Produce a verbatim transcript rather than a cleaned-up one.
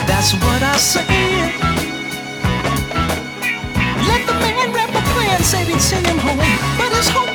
That's what I said. Let the man rap a plan, said he'd send him home, but his home